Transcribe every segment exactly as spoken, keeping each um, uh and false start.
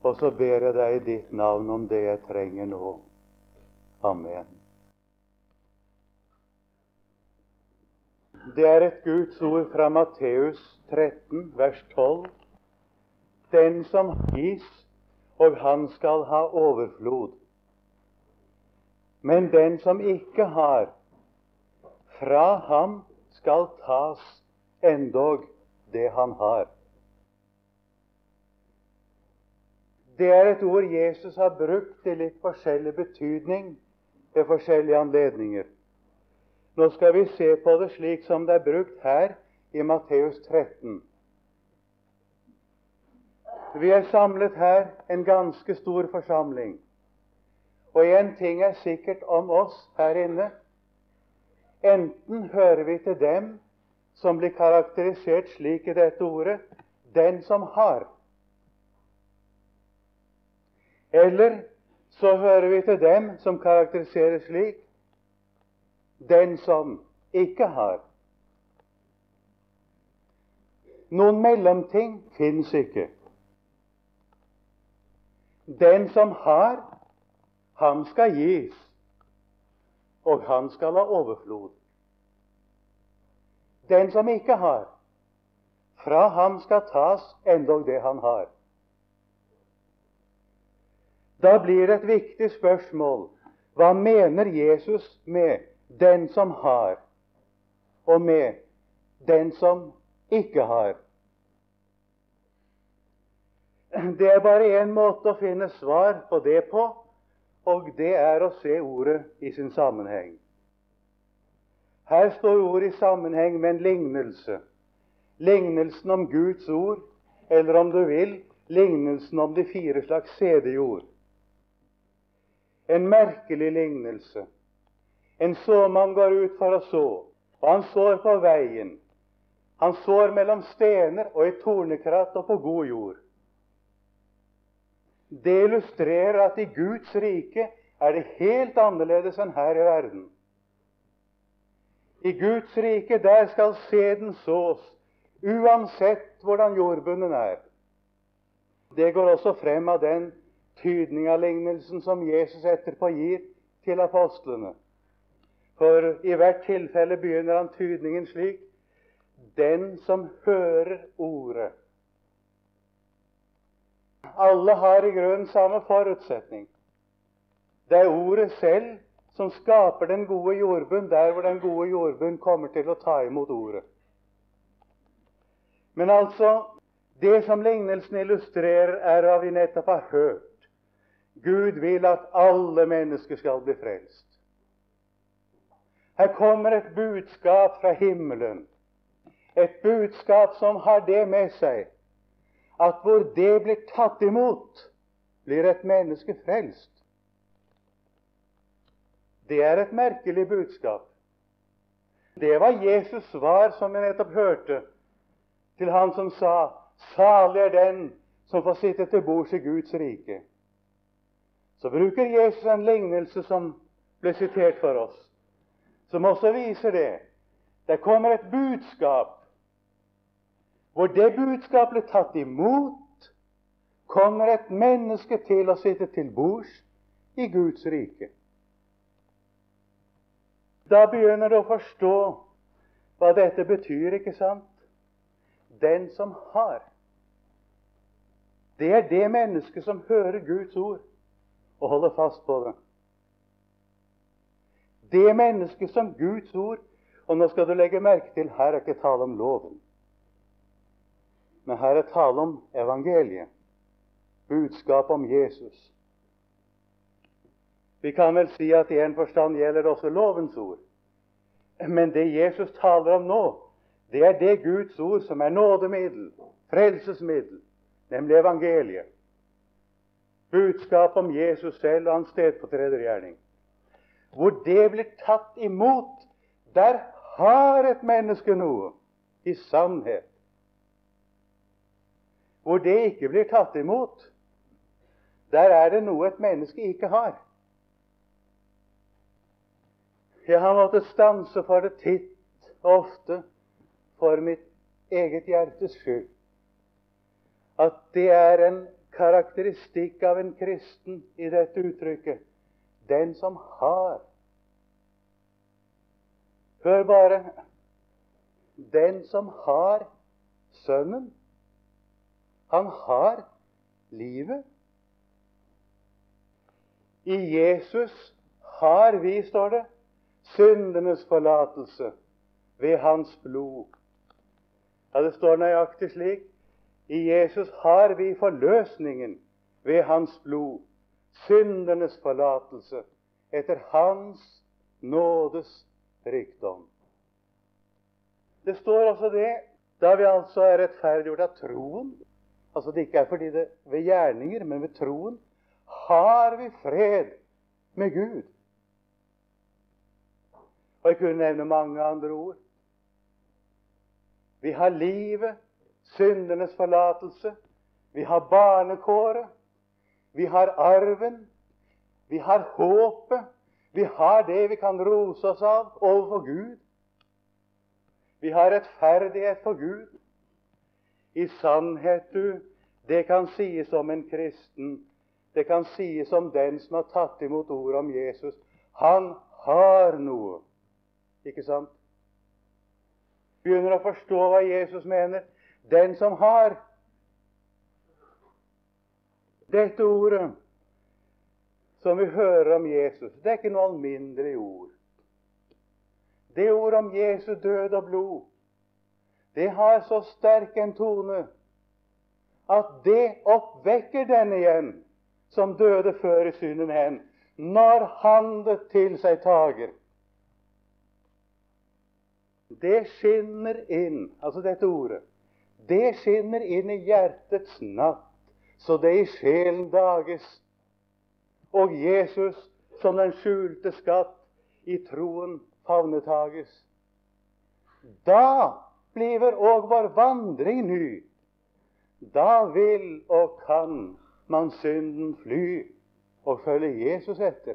Og så ber jeg deg i ditt navn om det jeg trenger nå. Amen. Det er et Guds ord fra Matteus tretten, vers tolv. Den som gis, og han skal ha overflod. Men den som ikke har, fra ham skal tas endog det han har. Det er et ord Jesus har brukt i litt forskjellig betydning ved forskjellige anledninger. Nå skal vi se på det slik som det er brukt her i Matteus tretten. Vi er samlet her en ganske stor forsamling. Og en ting er sikkert om oss her inne. Enten hører vi til dem som blir karakterisert slik i dette ordet, den som har. Eller så hører vi til dem som karakteriseres slik, den som ikke har. Noen mellomting finnes ikke. Den som har, han skal gis, og han skal ha overflod. Den som ikke har, fra ham skal tas endog det han har. Da blir det et viktig spørsmål. Hva mener Jesus med den som har, og med den som ikke har? Det er bare en måte å finne svar på det på, og det er å se ordet i sin sammenheng. Her står ordet i sammenheng med en lignelse. Lignelsen om Guds ord, eller om du vil, lignelsen om de fire slags sædejord. En merkelig lignelse. En såmann går ut for å så, og han sår på veien. Han sår mellom stener og i tornekratt og på god jord. Det illustrerer at i Guds rike er det helt annerledes enn her i verden. I Guds rike, der skal sæden sås, uansett hvordan jordbunnen er. Det går også frem av den tydning av lignelsen som Jesus etterpå gir til apostlene. For i hvert tilfelle begynner han tydningen slik: den som hører ordet. Alle har i grunnen samme forutsetning. Det er ordet selv som skaper den gode jordbunn, der hvor den gode jordbunn kommer til å ta imot ordet. Men altså, det som lignelsen illustrerer, er hva vi nettopp har hørt. Gud vil at alle mennesker skal bli frelst. Her kommer et budskap fra himmelen. Et budskap som har det med seg at hvor det blir tatt imot, blir et menneske frelst. Det er et merkelig budskap. Det var Jesus' svar, som vi nettopp hørte, til han som sa: salig er den som får sitte til bords i Guds rike. Så bruker Jesus en lignelse som ble sitert for oss, som også viser det. Det kommer et budskap. Hvor det budskap blir tatt imot, kommer et menneske til å sitte til bords i Guds rike. Da begynner du å forstå hva dette betyr, ikke sant? Den som har. Det er det mennesket som hører Guds ord og holder fast på det. Det mennesket som Guds ord, og nå skal du legge merke til, her er ikke tale om loven. Men her er tale om evangeliet, budskap om Jesus. Vi kan vel si at i en forstand gjelder det også lovens ord. Men det Jesus taler om nå, det er det Guds ord som er nådemiddel, frelsesmiddel, nemlig evangeliet. Budskap om Jesus selv og hans stedfortredergjerning. Hvor det blir tatt imot, der har et menneske noe i sannhet. Hvor det ikke blir tatt imot, der er det noe et menneske ikke har. Jeg har måttet stanse for det titt og ofte for mitt eget hjertes skyld. At det er en karakteristikk av en kristen i dette uttrykket. Den som har. Hør bare. Den som har Sønnen, han har livet. I Jesus har vi, står det, syndenes forlatelse ved hans blod. Ja, det står nøyaktig slik. I Jesus har vi forløsningen ved hans blod, syndenes forlatelse etter hans nådes rikdom. Det står også det, da vi altså er rettferdiggjort av troen, altså det ikke er fordi det ved gjerninger, men ved troen, har vi fred med Gud. Og jeg kunne nevne mange andre ord. Vi har livet, syndenes forlatelse, vi har barnekåret, vi har arven, vi har håpet, vi har det vi kan rose oss av overfor Gud. Vi har rettferdighet for Gud. I sannhet, du, det kan sies om en kristen, det kan sies om den som har tatt imot ordet om Jesus. Han har noe. Ikke sant? Begynner å forstå hva Jesus mener. Den som har dette ordet som vi hører om Jesus, det er ikke noe alminnelig ord. Det ord om Jesu død og blod, det har så sterk en tone at det oppvekker den igjen som døde før i synden hen, når han det til seg tager. Det skinner inn, altså dette ordet, det skinner inn i hjertets natt, så det i sjelen dages, og Jesus som den skjulte skatt i troen favnetages. Da bliver og vår vandring ny. Da vil og kan man synden fly og følge Jesus etter.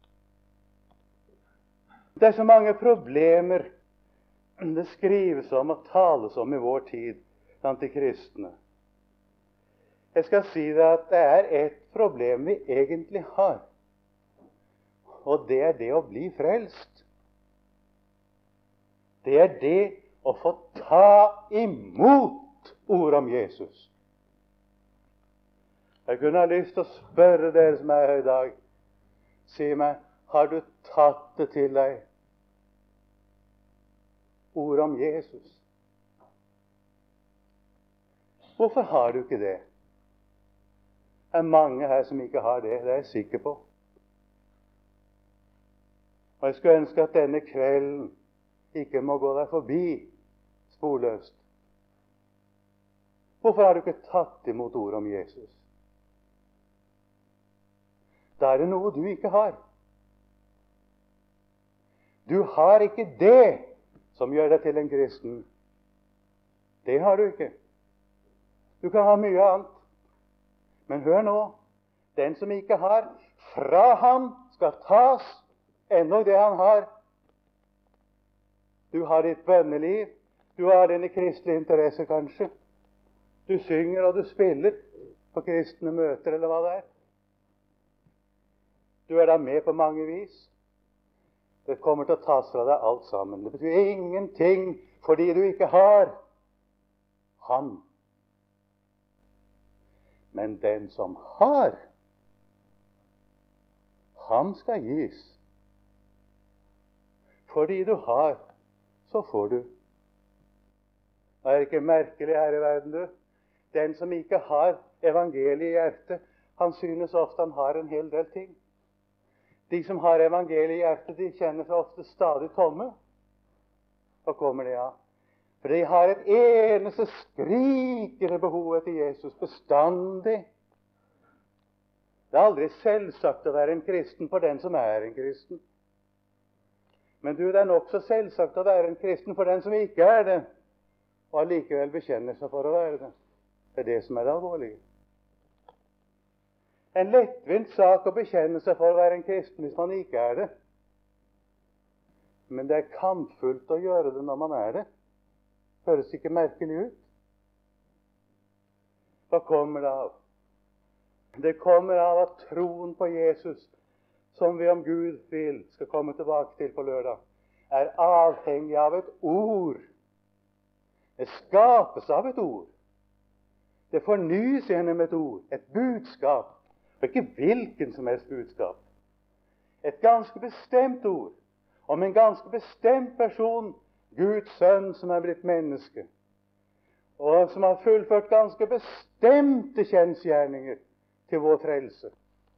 Det er så mange problemer det skrives om og tales om i vår tid blant de kristne. Jeg skal si deg at det er et problem vi egentlig har, og det er det å bli frelst. Det er det å få ta imot ordet om Jesus. Jeg kunne ha lyst til å spørre dere som er her i dag, si meg, har du tatt det til deg? Ordet om Jesus. Hvorfor har du ikke det? Det er mange her som ikke har det, det er jeg sikker på. Og jeg skulle ønske at denne kvelden ikke må gå deg forbi sporløst. Hvorfor har du ikke tatt imot ordet om Jesus? Da er det noe du ikke har. Du har ikke det som gjør deg til en kristen. Det har du ikke. Du kan ha mye annet. Men hør nå, den som ikke har, fra ham skal tas ennå det han har. Du har ditt bønneliv, du har dine kristelige interesser kanskje. Du synger og du spiller på kristne møter eller hva det er. Du er da med på mange vis. Det kommer til å tas fra deg alt sammen. Det betyr ingenting fordi du ikke har han. Men den som har, han skal gis. Fordi du har, så får du. Det er ikke merkelig her i verden, du. Den som ikke har evangeliet i hjertet, han synes ofte han har en hel del ting. De som har evangeliet i hjertet, de kjenner seg ofte stadig tomme. Hva kommer det av? For de har et eneste skrikende behov etter Jesus bestandig. Det er aldri selvsagt å være en kristen for den som er en kristen. Men du, det er nok så selvsagt å være en kristen for den som ikke er det, og allikevel bekjenner seg for å være det. Det er det som er det alvorlige. En lettvint sak å bekjenne seg for å være en kristen hvis man ikke er det. Men det er kampfullt å gjøre det når man er det. Høres ikke merkelig ut? Hva kommer det av? Det kommer av at troen på Jesus, som vi om Gud vil skal komme tilbake til på lørdag, er avhengig av et ord. Det skapes av et ord. Det fornyes gjennom et ord, et budskap, og ikke hvilken som helst budskap. Et ganske bestemt ord om en ganske bestemt person, Guds sønn som er blitt menneske, og som har fullført ganske bestemte kjensgjerninger til vår frelse.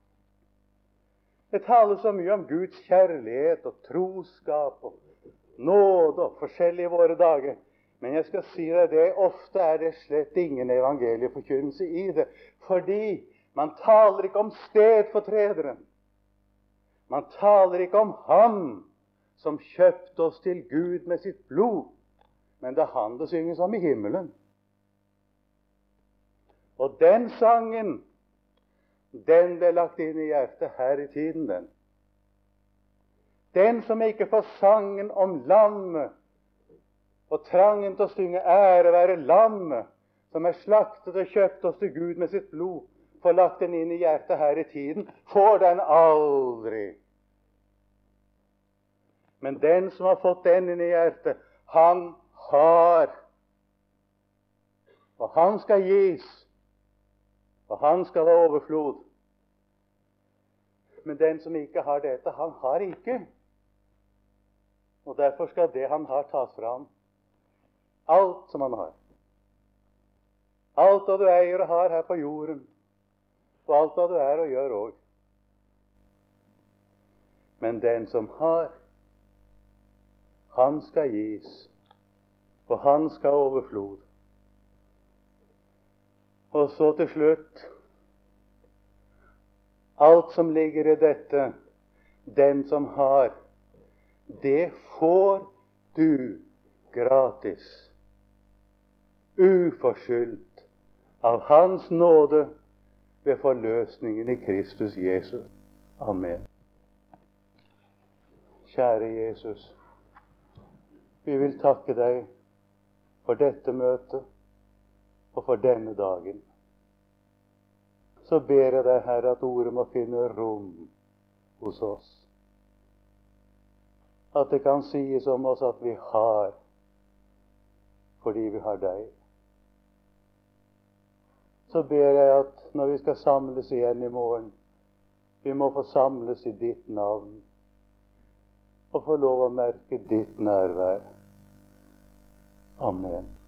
Det taler så mye om Guds kjærlighet og troskap og nåde og forskjellig i våre dager. Men jeg skal si deg det, ofte er det slett ingen evangelieforkynnelse i det, fordi man taler ikke om stedfortrederen. Man taler ikke om ham som kjøpte oss til Gud med sitt blod, men det er han det synges om i himmelen. Og den sangen, den ble lagt inn i hjertet her i tiden, den. Den som ikke får sangen om lammet, og trangen til å synge ære være lammet, som er slaktet og kjøpt oss til Gud med sitt blod, får lagt den inn i hjertet her i tiden, får den aldri. Men den som har fått den inn i hjertet, han har. Og han skal gis, og han skal ha overflod. Men den som ikke har dette, han har ikke. Og derfor skal det han har tas fra ham. Alt som han har. Alt hva du eier og har her på jorden, og alt hva du er og gjør òg. Men den som har, han skal gis, og han skal ha overflod. Og så til slutt, alt som ligger i dette, den som har, det får du gratis, uforskyldt, av hans nåde ved forløsningen i Kristus Jesus. Amen. Kjære Jesus, vi vil takke deg for dette møtet og for denne dagen. Så ber jeg deg, Herre, at ordet må finne rom hos oss. At det kan sies om oss at vi har, fordi vi har deg. Så ber jeg at når vi skal samles igjen i morgen, vi må få samles i ditt navn, og få lov å merke ditt nærvær. Amen.